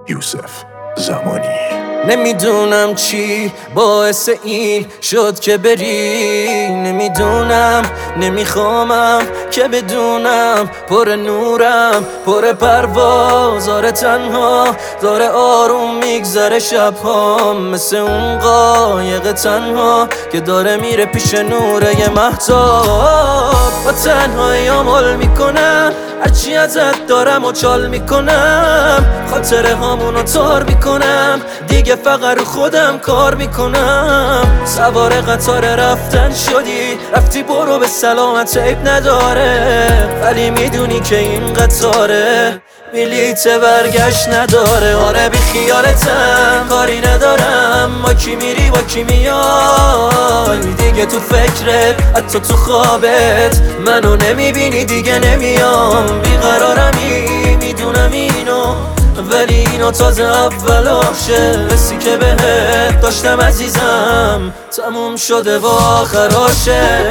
یوسف زمانی. نمیدونم چی باعث این شد که بری، نمیدونم نمیخوامم که بدونم پر نورم پر پرواز، آره تنها داره آروم میگذره شبهام، مثل اون قایق تنها که داره میره پیش نوره ی مهتاب. با تنهایی عمل میکنم هرچی ازت دارم و چال میکنم، خاطره هامونو تار میکنم، دیگه فقط رو خودم کار میکنم. سوار قطار رفتن شدی، رفتی برو به سلامت، عیب نداره، ولی میدونی که این قطاره بلیت برگشت نداره. آره بی خیالتم کاری ندارم، با کی میری با کی میای، دیگه تو فکرت حتی تو خوابت منو نمیبینی، دیگه نمیام. بیقرارمی میدونم اینو، ولی اینو تازه اولاشه، حسی که بهت داشتم عزیزم تموم شده و آخراشه.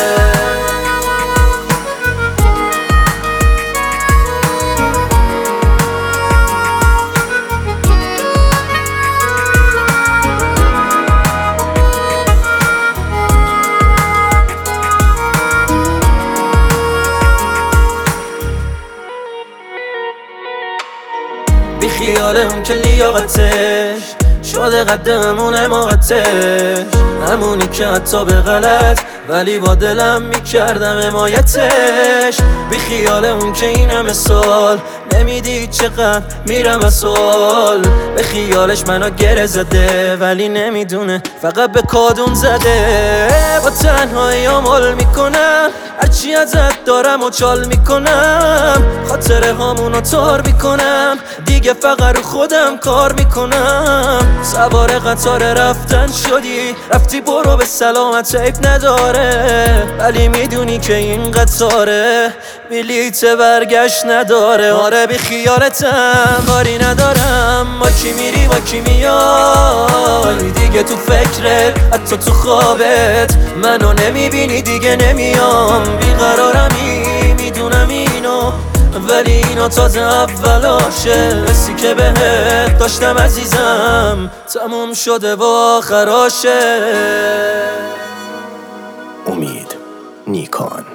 بی خیال اون که لیاقتش شده قدمون حماقتش، همونی که حتی به غلط ولی با دلم میکردم حمایتش. بی خیال اون که این همه سال نمیدید چقدر میرم از سوال، به خیالش منو گره زده ولی نمیدونه فقط به کادون زده. با تنهایی عمل میکنم هرچی ازت دارم و چال میکنم، خاطره هامونو تار میکنم، دیگه فقط رو خودم کار میکنم. سوار قطار رفتن شدی، رفتی برو به سلامت، عیب نداره، ولی میدونی که این قطاره بلیت برگشت نداره. آره بی خیالتم کاری ندارم، با کی میری با کی میای، دیگه تو فکرت حتی تو خوابت منو نمیبینی، دیگه نمیام. بیقرارمی میدونم اینو، ولی اینو تازه اولاشه، حسی که بهت داشتم عزیزم تموم شده و آخراشه. امید نیکان.